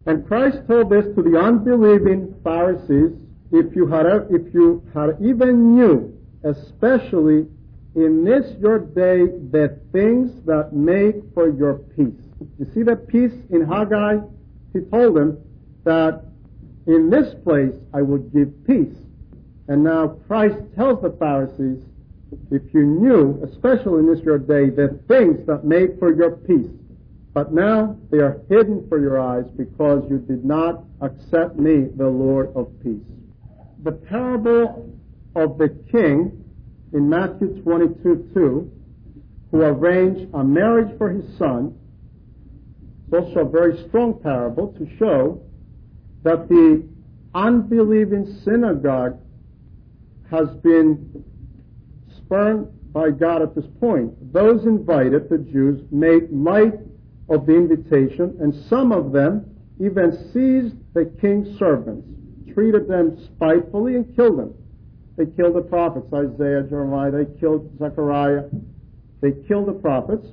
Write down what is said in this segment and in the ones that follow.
And Christ told this to the unbelieving Pharisees, if you had even knew, especially in this your day, the things that make for your peace. You see that peace in Haggai? He told them that in this place I would give peace. And now Christ tells the Pharisees, if you knew, especially in this your day, the things that make for your peace, but now they are hidden for your eyes because you did not accept me, the Lord of peace. The parable of the king in Matthew 22:2, who arranged a marriage for his son, is also a very strong parable to show that the unbelieving synagogue has been spurned by God at this point. Those invited, the Jews, made light of the invitation, and some of them even seized the king's servants, treated them spitefully, and killed them. They killed the prophets, Isaiah, Jeremiah, they killed Zechariah, they killed the prophets.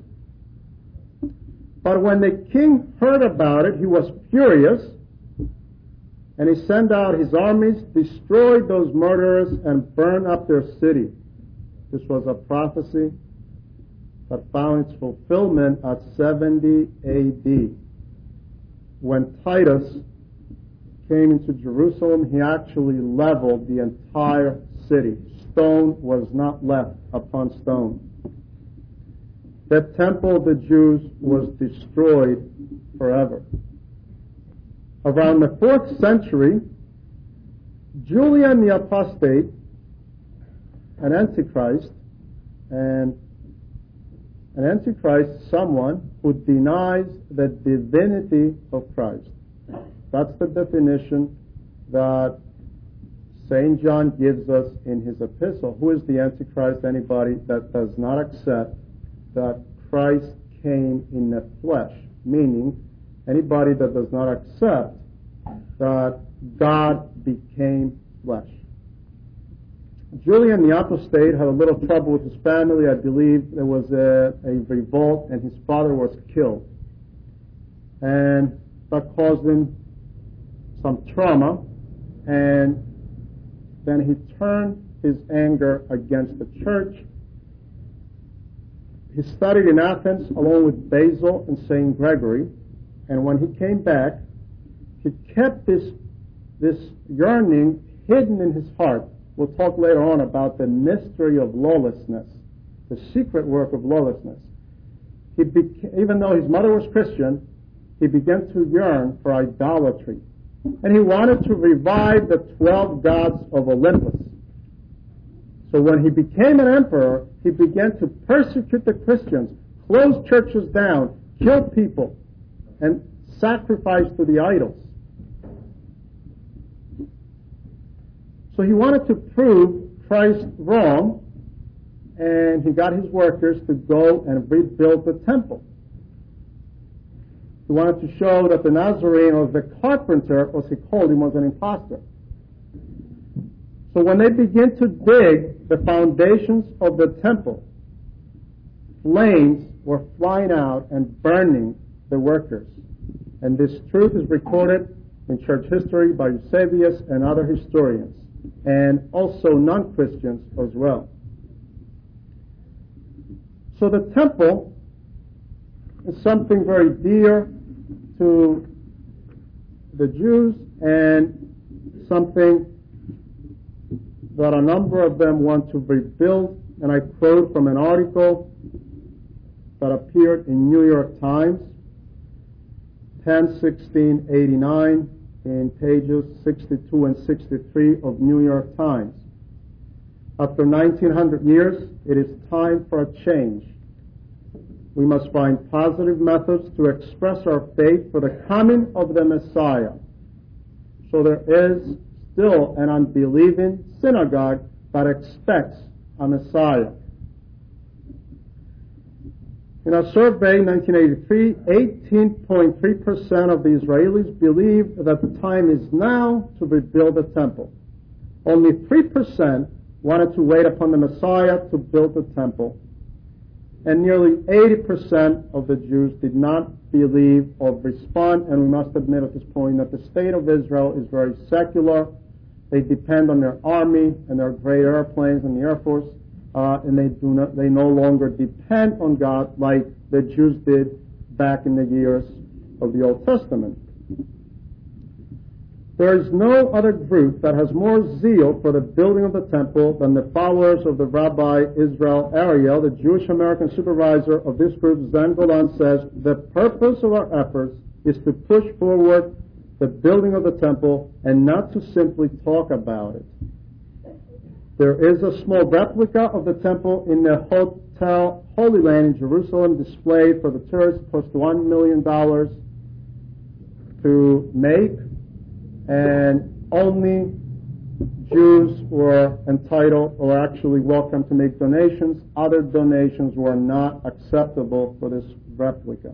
But when the king heard about it, he was furious, and he sent out his armies, destroyed those murderers, and burned up their city. This was a prophecy that found its fulfillment at 70 A.D. When Titus came into Jerusalem, he actually leveled the entire city. Stone was not left upon stone. The temple of the Jews was destroyed forever. Around the 4th century, Julian the Apostate, an Antichrist, and an Antichrist, someone who denies the divinity of Christ. That's the definition that St. John gives us in his epistle. Who is the Antichrist? Anybody that does not accept that Christ came in the flesh, meaning anybody that does not accept that God became flesh. Julian the Apostate had a little trouble with his family. I believe there was a revolt and his father was killed. And that caused him some trauma, and then he turned his anger against the church. He studied in Athens along with Basil and St. Gregory, and when he came back, he kept this yearning hidden in his heart. We'll talk later on about the mystery of lawlessness, the secret work of lawlessness. Even though his mother was Christian, he began to yearn for idolatry. And he wanted to revive the 12 gods of Olympus. So when he became an emperor, he began to persecute the Christians, close churches down, kill people, and sacrifice to the idols. So he wanted to prove Christ wrong, and he got his workers to go and rebuild the temple. He wanted to show that the Nazarene, or the carpenter, as he called him, was an impostor. So when they began to dig the foundations of the temple, flames were flying out and burning the workers. And this truth is recorded in church history by Eusebius and other historians, and also non-Christians as well. So the temple is something very dear to the Jews, and something that a number of them want to rebuild. And I quote from an article that appeared in New York Times, 10/16/89, in pages 62 and 63 of New York Times. After 1900 years, it is time for a change. We must find positive methods to express our faith for the coming of the Messiah. So there is still an unbelieving synagogue that expects a Messiah. In a survey in 1983, 18.3% of the Israelis believe that the time is now to rebuild the temple. Only 3% wanted to wait upon the Messiah to build the temple. and nearly 80% of the Jews did not believe or respond, and we must admit at this point that the state of Israel is very secular. They depend on their army and their great airplanes and the Air Force, and they no longer depend on God like the Jews did back in the years of the Old Testament. There is no other group that has more zeal for the building of the temple than the followers of the Rabbi Israel Ariel, the Jewish American supervisor of this group. Zen Golan says, the purpose of our efforts is to push forward the building of the temple and not to simply talk about it. There is a small replica of the temple in the Hotel Holy Land in Jerusalem displayed for the tourists, cost $1 million to make, and only Jews were entitled or actually welcome to make donations. Other donations were not acceptable for this replica.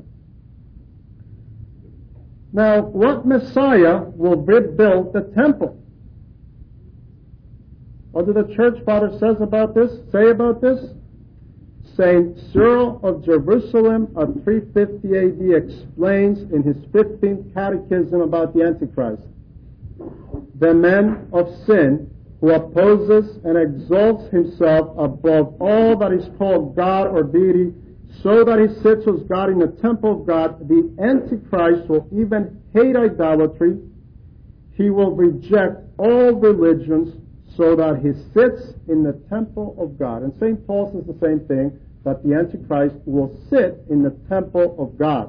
Now, what Messiah will rebuild the temple? What do the church father say about this? Saint Cyril of Jerusalem of 350 AD explains in his 15th catechism about the Antichrist. The man of sin who opposes and exalts himself above all that is called God or deity, so that he sits as God in the temple of God, the Antichrist will even hate idolatry. He will reject all religions so that he sits in the temple of God. And St. Paul says the same thing, that the Antichrist will sit in the temple of God.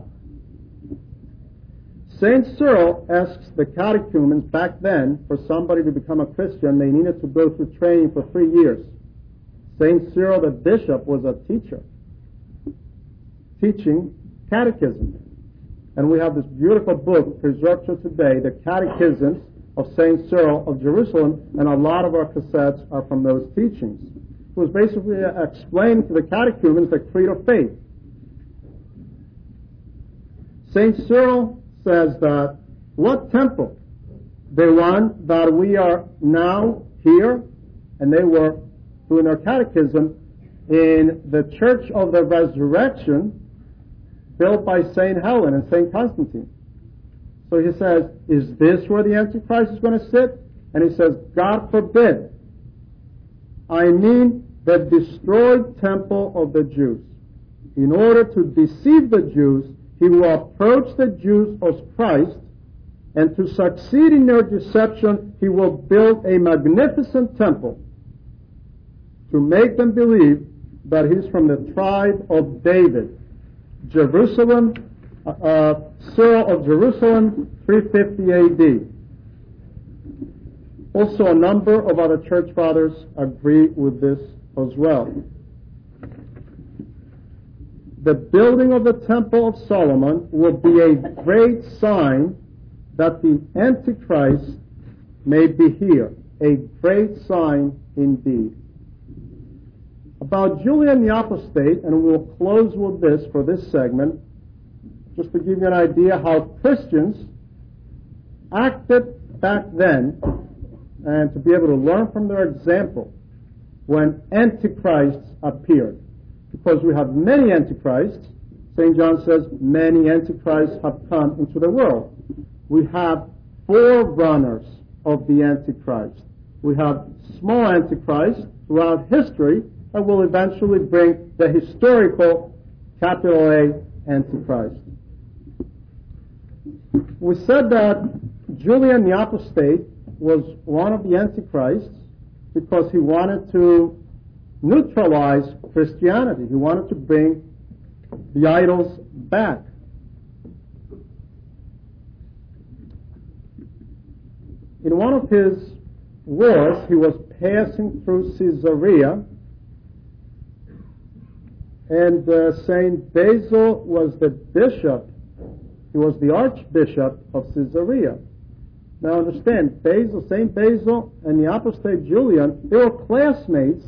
St. Cyril asks the catechumens back then, for somebody to become a Christian, they needed to go through training for 3 years. St. Cyril the bishop was a teacher, teaching catechism. And we have this beautiful book preserved to today, the Catechisms of St. Cyril of Jerusalem, and a lot of our cassettes are from those teachings. It was basically explaining to the catechumens the creed of faith. St. Cyril says that what temple? The one that we are now here, and they were doing their catechism in the Church of the Resurrection, built by St. Helen and St. Constantine. So he says, is this where the Antichrist is going to sit? And he says, God forbid. I mean the destroyed temple of the Jews. In order to deceive the Jews, he will approach the Jews as Christ, and to succeed in their deception, he will build a magnificent temple to make them believe that he's from the tribe of David. Jerusalem, Cyril of Jerusalem, 350 AD. Also, a number of other church fathers agree with this as well. The building of the Temple of Solomon will be a great sign that the Antichrist may be here. A great sign indeed. About Julian the Apostate, and we'll close with this for this segment, just to give you an idea how Christians acted back then, and to be able to learn from their example when Antichrists appeared. Because we have many Antichrists. St. John says many Antichrists have come into the world. We have forerunners of the Antichrist. We have small Antichrists throughout history that will eventually bring the historical capital A Antichrist. We said that Julian the Apostate was one of the Antichrists because he wanted to neutralize Christianity. He wanted to bring the idols back. In one of his wars, he was passing through Caesarea, and Saint Basil was the bishop. He was the archbishop of Caesarea. Now understand, Saint Basil and the apostate Julian, they were classmates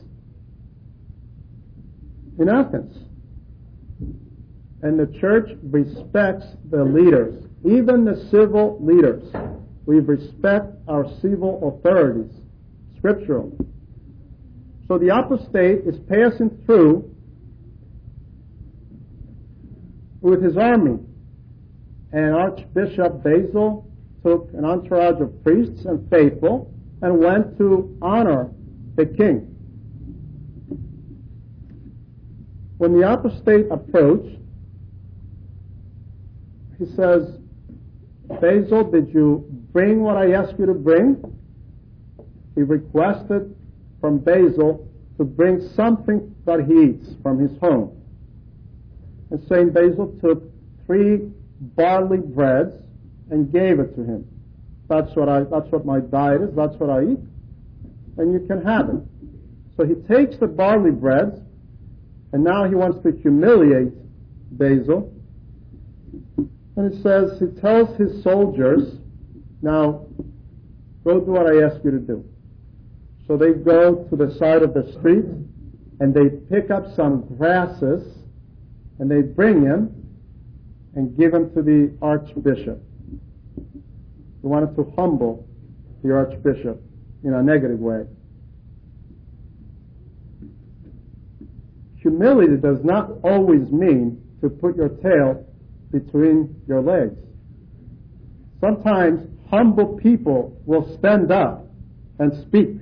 in Athens. And the church respects the leaders, even the civil leaders. We respect our civil authorities, scriptural. So the apostate is passing through, with his army. And Archbishop Basil took an entourage of priests and faithful and went to honor the king. When the apostate approached, he says, Basil, did you bring what I asked you to bring? He requested from Basil to bring something that he eats from his home. And St. Basil took 3 barley breads and gave it to him. That's what my diet is, that's what I eat, and you can have it. So he takes the barley breads, and now he wants to humiliate Basil. And he says, he tells his soldiers, now, go do what I ask you to do. So they go to the side of the street, and they pick up some grasses, and they bring him and give him to the archbishop. He wanted to humble the archbishop in a negative way. Humility does not always mean to put your tail between your legs. Sometimes humble people will stand up and speak.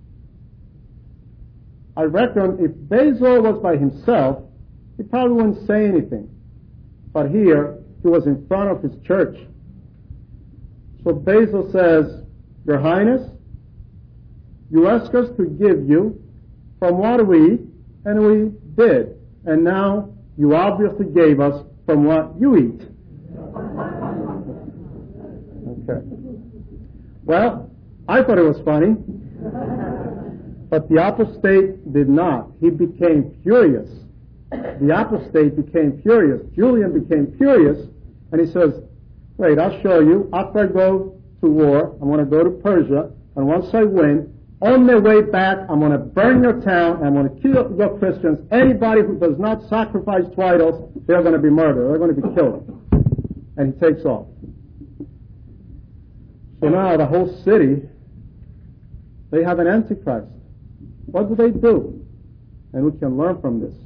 I reckon if Basil was by himself, he probably wouldn't say anything. But here, he was in front of his church. So Basil says, Your Highness, you asked us to give you from what we eat, and we did. And now you obviously gave us from what you eat. Okay. Well, I thought it was funny. But the apostate did not. He became furious. The apostate became furious. Julian became furious, and he says, wait, I'll show you. After I go to war, I'm going to go to Persia, and once I win, on their way back, I'm going to burn your town, and I'm going to kill your Christians. Anybody who does not sacrifice to idols, they're going to be murdered. They're going to be killed. And he takes off. So now the whole city, they have an antichrist. What do they do? And we can learn from this.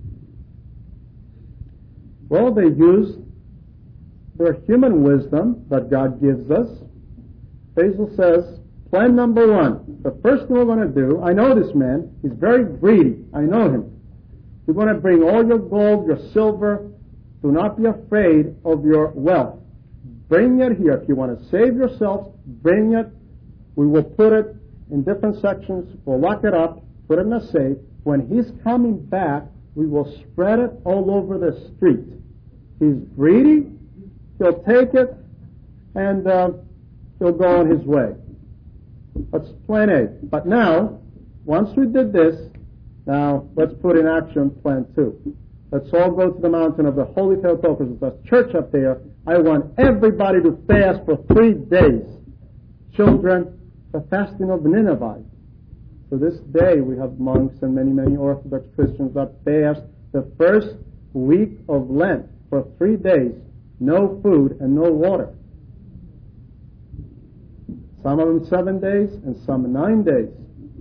Well, they use their human wisdom that God gives us. Basil says, plan number 1, the first thing we're going to do, I know this man, he's very greedy, I know him. We're going to bring all your gold, your silver, do not be afraid of your wealth. Bring it here. If you want to save yourselves, bring it. We will put it in different sections, we'll lock it up, put it in a safe. When he's coming back, we will spread it all over the street. He's greedy, he'll take it, and he'll go on his way. That's plan A. But now, once we did this, now let's put in action plan 2. Let's all go to the mountain of the Holy Theotokos. There's a church up there. I want everybody to fast for 3 days. Children, the fasting of Nineveh. To this day, we have monks and many, many Orthodox Christians that fast the first week of Lent for 3 days. No food and no water. Some of them 7 days and some 9 days.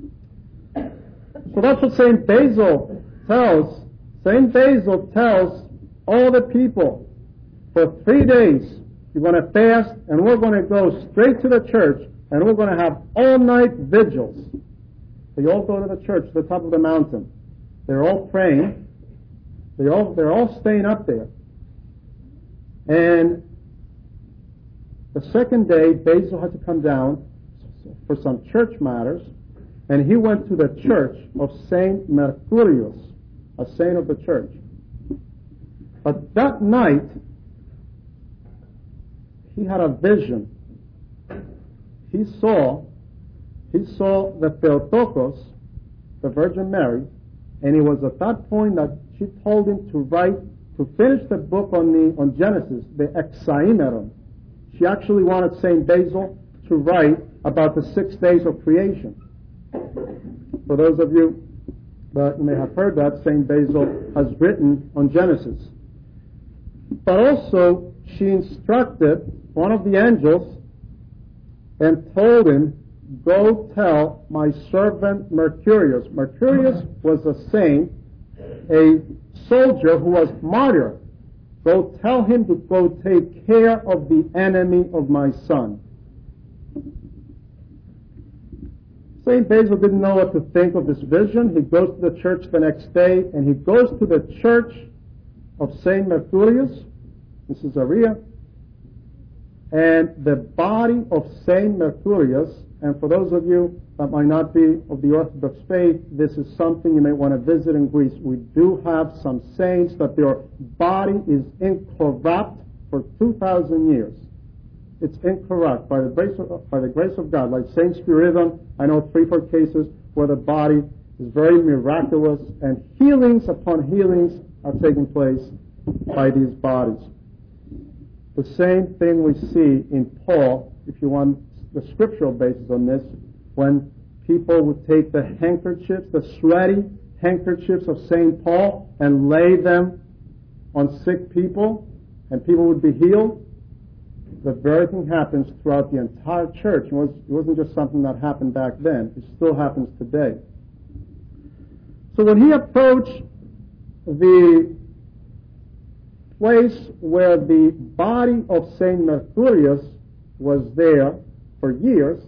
So that's what St. Basil tells. St. Basil tells all the people, for 3 days, you're going to fast, and we're going to go straight to the church, and we're going to have all-night vigils. They all go to the church, to the top of the mountain. They're all praying. They're all staying up there. And the second day, Basil had to come down for some church matters, and he went to the church of Saint Mercurius, a saint of the church. But that night, he had a vision. He saw the Theotokos, the Virgin Mary, and it was at that point that she told him to finish the book on Genesis, the Exaimeron. She actually wanted St. Basil to write about the 6 days of creation. For those of you that may have heard that, St. Basil has written on Genesis. But also, she instructed one of the angels and told him, go tell my servant Mercurius. Mercurius was a saint, a soldier who was martyred. Go tell him to go take care of the enemy of my son. St. Basil didn't know what to think of this vision. He goes to the church the next day, and he goes to the church of St. Mercurius in Caesarea, and the body of St. Mercurius, and for those of you that might not be of the Orthodox faith, this is something you may want to visit in Greece. We do have some saints that their body is incorrupt for 2,000 years. It's incorrupt by the grace of God. Like Saint Spiridon, I know 3-4 cases where the body is very miraculous, and healings upon healings are taking place by these bodies. The same thing we see in Paul, if you want the scriptural basis on this, when people would take the handkerchiefs, the sweaty handkerchiefs of St. Paul, and lay them on sick people, and people would be healed. The very thing happens throughout the entire church. It wasn't just something that happened back then. It still happens today. So when he approached the place where the body of St. Mercurius was there for years,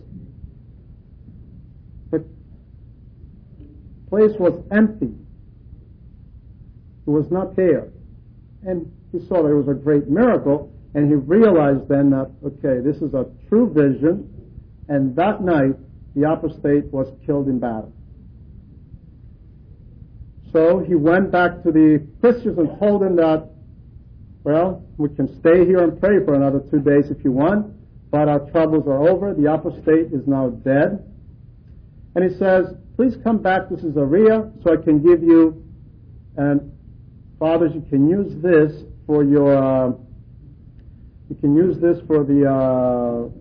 the place was empty. It was not there. And he saw that it was a great miracle, and he realized then that, okay, this is a true vision, and that night the apostate was killed in battle. So he went back to the Christians and told them that, well, we can stay here and pray for another 2 days if you want, but our troubles are over. The apostate is now dead. And he says, please come back to Caesarea so I can give you, and fathers, you can use this for your, you can use this for the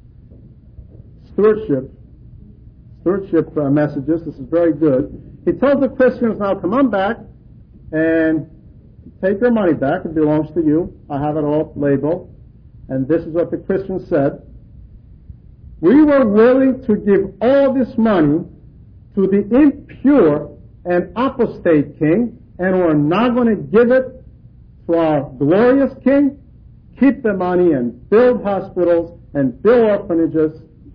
stewardship messages. This is very good. He tells the Christians, now come on back and take your money back. It belongs to you. I have it all labeled. And this is what the Christians said. We were willing to give all this money to the impure and apostate king, and we're not going to give it to our glorious king. Keep the money and build hospitals and build orphanages.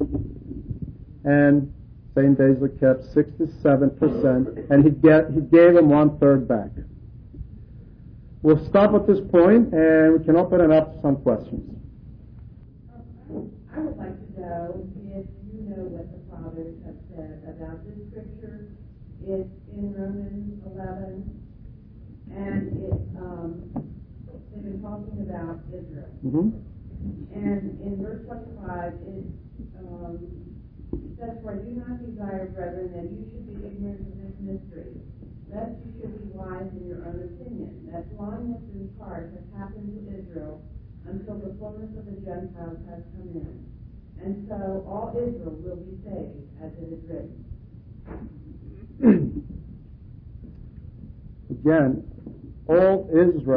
And St. Basil kept 67%, and he gave them 1/3 back. We'll stop at this point, and we can open it up to some questions. I would like to know if you know what the fathers have said about this scripture. It's in Romans 11, and they've been talking about Israel. Mm-hmm. And in verse 25, it says, "For I do not desire, brethren, that you should be ignorant of this mystery, lest you should be wise in your own opinion, that blindness in part has happened to Israel until the fullness of the Gentiles has come in. And so all Israel will be saved, as it is written." Again, all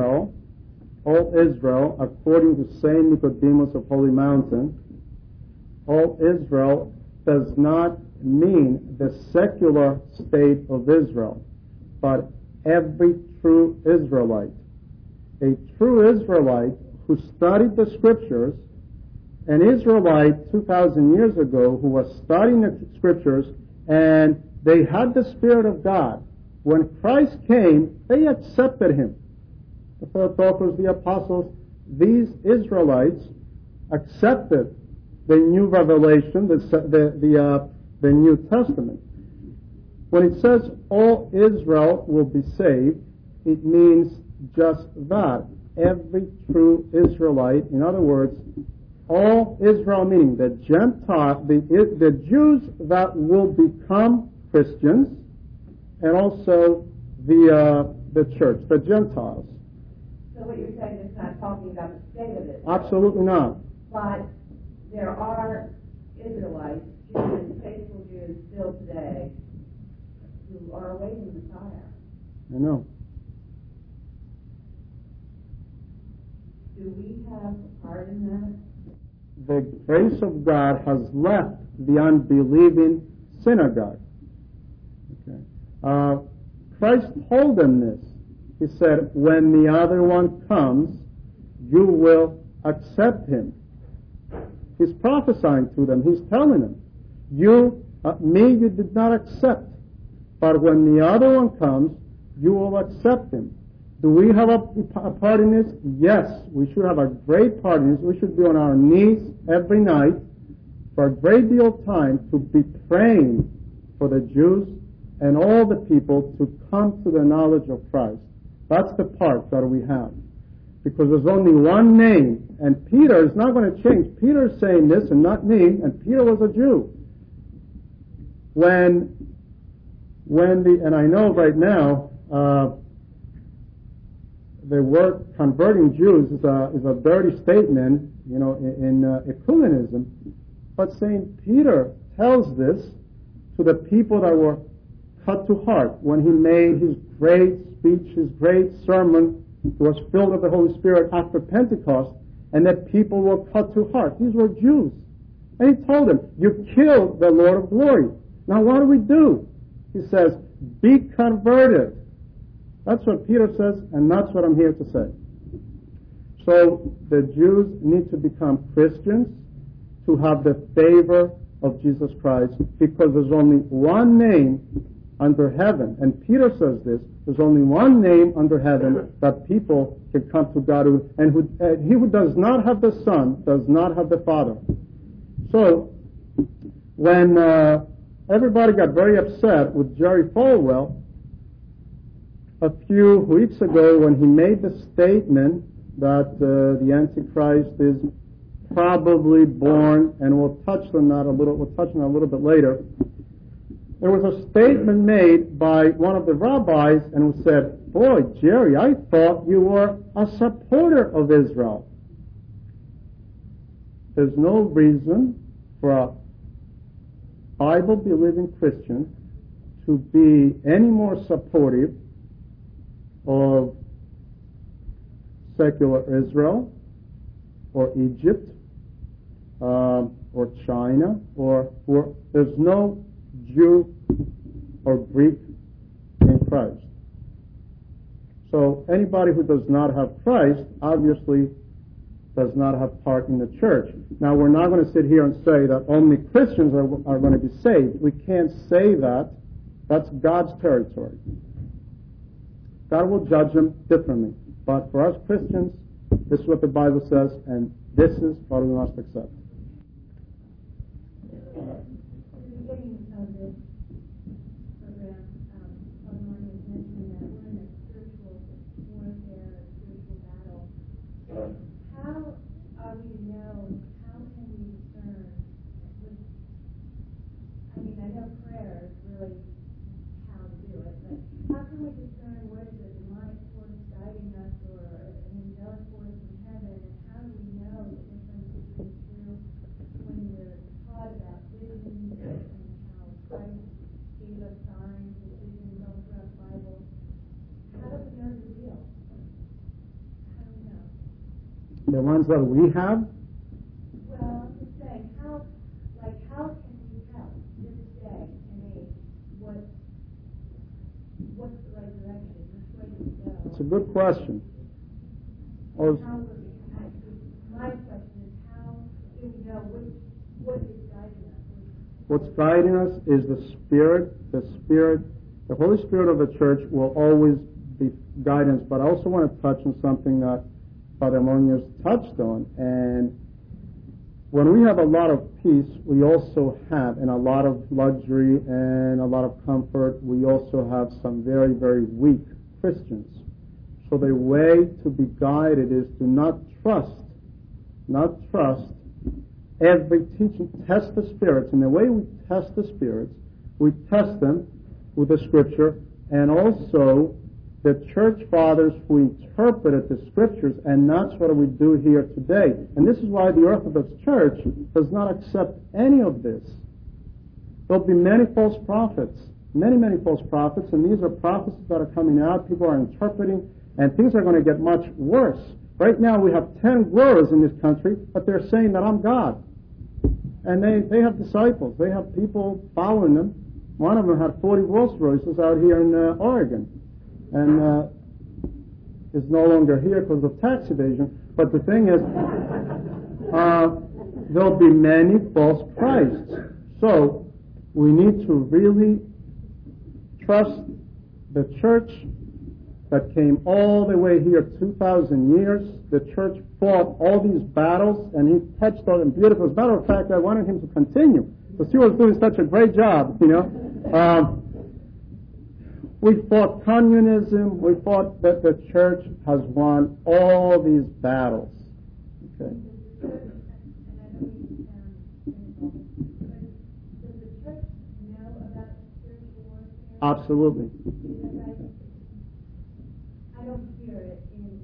Israel, according to Saint Nicodemus of Holy Mountain, all Israel does not mean the secular state of Israel, but every true Israelite. A true Israelite who studied the Scriptures, an Israelite 2,000 years ago who was studying the Scriptures, and they had the Spirit of God. When Christ came, they accepted Him. The Theotokos, the Apostles, these Israelites accepted the new revelation, the New Testament. When it says all Israel will be saved, it means just that. Every true Israelite, in other words, all Israel meaning the Gentile, the Jews that will become Christians, and also the church, the Gentiles. So what you're saying is not talking about the state of Israel. Absolutely not. But there are Israelites, Jews and faithful Jews still today, who are awaiting the Messiah. I know. Do we have a part in that? The grace of God has left the unbelieving synagogue. Okay. Christ told them this. He said, when the other one comes, you will accept him. He's prophesying to them. He's telling them, me you did not accept. But when the other one comes, you will accept him. Do we have a part in this? Yes, we should have a great part in this. We should be on our knees every night for a great deal of time to be praying for the Jews and all the people to come to the knowledge of Christ. That's the part that we have. Because there's only one name, and Peter is not going to change. Peter's saying this and not me, and Peter was a Jew. And I know right now, the word converting Jews is a dirty statement, in ecumenism. But St. Peter tells this to the people that were cut to heart when he made his great speech, his great sermon. He was filled with the Holy Spirit after Pentecost, and that people were cut to heart. These were Jews. And he told them, you killed the Lord of glory. Now what do we do? He says, be converted. That's what Peter says, and that's what I'm here to say. So the Jews need to become Christians to have the favor of Jesus Christ, because there's only one name under heaven. And Peter says this, there's only one name under heaven that people can come to God, and he who does not have the Son does not have the Father. So when everybody got very upset with Jerry Falwell a few weeks ago when he made the statement that the Antichrist is probably born, and we'll touch on that a little bit later. There was a statement made by one of the rabbis, and who said, boy, Jerry, I thought you were a supporter of Israel. There's no reason for a Bible-believing Christian to be any more supportive of secular Israel or Egypt or China, or there's no Jew or Greek in Christ. So anybody who does not have Christ obviously does not have part in the church. Now, we're not going to sit here and say that only Christians are going to be saved. We can't say that. That's God's territory. God will judge them differently. But for us Christians, this is what the Bible says, and this is what we must accept. At the beginning of this program, Father Martin was mentioning that we're in a spiritual warfare, a spiritual battle. How are we to know, how can we discern, I know prayer is really how to do it, but how can we discern what is a demonic force guiding us or an angelic force from heaven, and how do we know the difference between two when we're taught about visions and how Christ gave us signs and visions all throughout the Bible? How do we know the real? How do we know? The ones that we have? Well, I'm just saying, how can we tell this day and age what's the right direction, which way to go? It's a good question. My question is, how do we know what is guiding us? What's guiding us is the Spirit. The Holy Spirit of the church will always be guidance. But I also want to touch on something that Father Munoz touched on. And when we have a lot of peace, we also have, and a lot of luxury and a lot of comfort, we also have some very, very weak Christians. So the way to be guided is to not trust every teaching. Test the spirits. And the way we test the spirits, we test them with the Scripture, and also the church fathers who interpreted the Scriptures, and that's what we do here today. And this is why the Orthodox Church does not accept any of this. There'll be many false prophets, many false prophets, and these are prophecies that are coming out. People are interpreting, and things are going to get much worse. Right now we have 10 gurus in this country, but they're saying that I'm God. And they have disciples. They have people following them. One of them had 40 Rolls Royces out here in Oregon. And is no longer here because of tax evasion. But the thing is, there'll be many false Christs. So we need to really trust the church that came all the way here 2,000 years. The church fought all these battles, and he touched on them beautiful. As a matter of fact, I wanted him to continue because he was doing such a great job, We fought communism. We fought that the church has won all these battles. Okay. Absolutely. I don't hear it in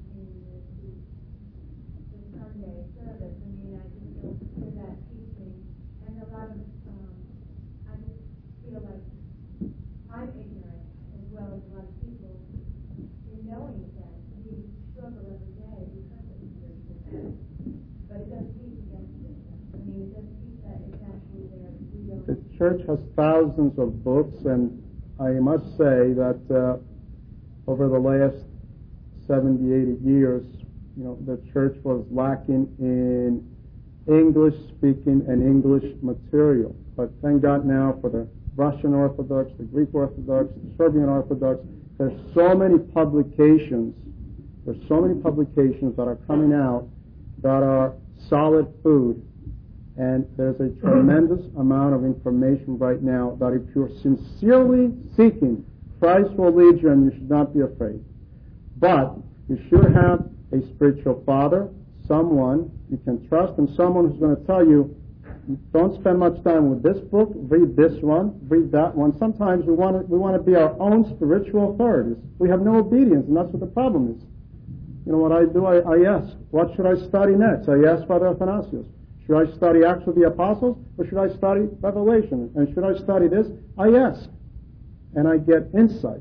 the Sunday service. I mean, I just don't hear that teaching. And a lot of, I just feel like I'm ignorant as well as a lot of people in knowing that we struggle every day because of the spiritual battle. But it doesn't teach against it. I mean, it doesn't teach that it's actually there. The church has thousands of books, and I must say that over the last 70, 80 years, the church was lacking in English-speaking and English material. But thank God now for the Russian Orthodox, the Greek Orthodox, the Serbian Orthodox. There's so many publications. There's so many publications that are coming out that are solid food. And there's a tremendous amount of information right now that if you're sincerely seeking, Christ will lead you and you should not be afraid. But you should have a spiritual father, someone you can trust, and someone who's going to tell you, don't spend much time with this book, read this one, read that one. Sometimes we want to be our own spiritual authorities. We have no obedience, and that's what the problem is. You know what I do? I ask, what should I study next? I ask Father Athanasius. Should I study Acts of the Apostles, or should I study Revelation? And should I study this? I ask, and I get insight.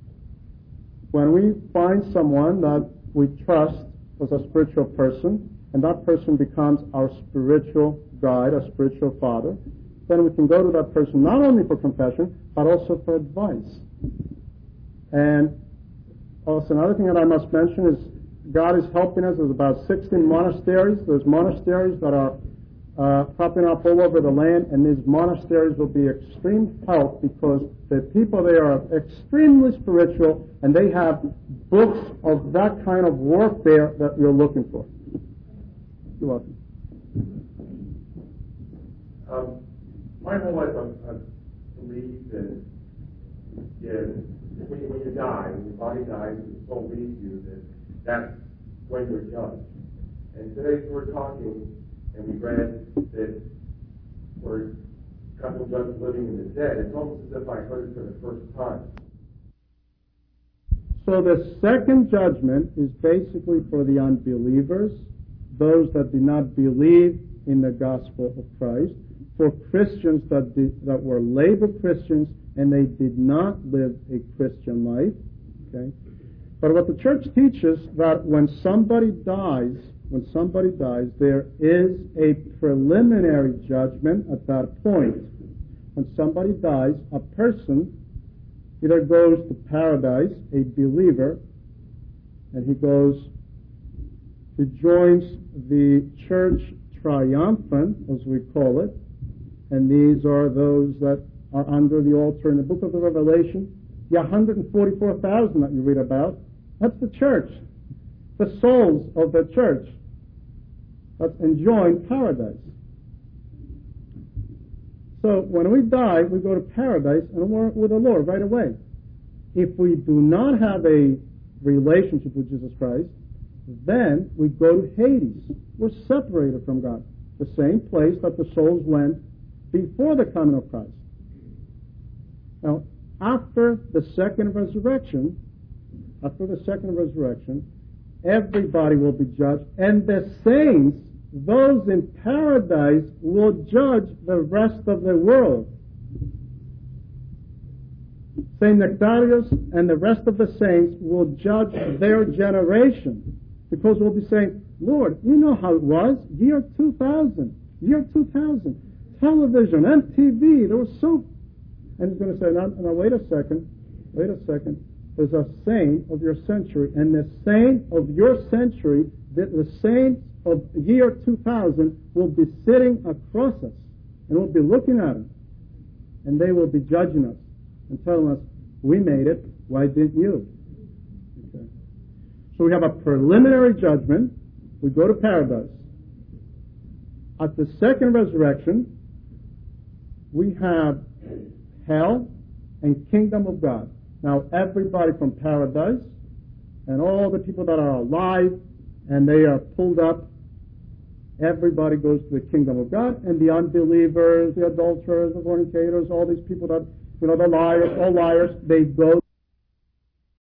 When we find someone that we trust as a spiritual person, and that person becomes our spiritual guide, our spiritual father, then we can go to that person not only for confession, but also for advice. And also another thing that I must mention is God is helping us. There's about 16 monasteries. There's monasteries that are popping up all over the land, and these monasteries will be extreme help because the people there are extremely spiritual, and they have books of that kind of warfare that you're looking for. You're welcome. My whole life I've believed that when you die, when your body dies, and the soul leaves you, that's when you're judged. And today we're talking, and we read that we're God will judge the living and the dead. It's almost as if I heard it for the first time. So the second judgment is basically for the unbelievers, those that did not believe in the gospel of Christ, for Christians that were labeled Christians and they did not live a Christian life. Okay? But what the church teaches that when somebody dies, there is a preliminary judgment at that point. When somebody dies, a person either goes to paradise, a believer, and he joins the church triumphant, as we call it, and these are those that are under the altar in the book of the Revelation. The 144,000 that you read about, that's the church, the souls of the church that's enjoying paradise. So when we die, we go to paradise and we're with the Lord right away. If we do not have a relationship with Jesus Christ, then we go to Hades. We're separated from God, the same place that the souls went before the coming of Christ. Now, after the second resurrection, everybody will be judged, and the saints, those in paradise, will judge the rest of the world. Saint Nectarius and the rest of the saints will judge their generation, because we'll be saying, Lord, you know how it was, year 2000, television, MTV, there was so... And he's going to say, now wait a second. is a saint of your century, and the saint of your century, the saints of year 2000 will be sitting across us, and we'll be looking at them, and they will be judging us and telling us, we made it, why didn't you? Okay. So we have a preliminary judgment. We go to paradise. At the second resurrection, we have hell and kingdom of God. Now, everybody from paradise and all the people that are alive and they are pulled up, everybody goes to the kingdom of God, and the unbelievers, the adulterers, the fornicators, all these people that, the liars, all liars, they go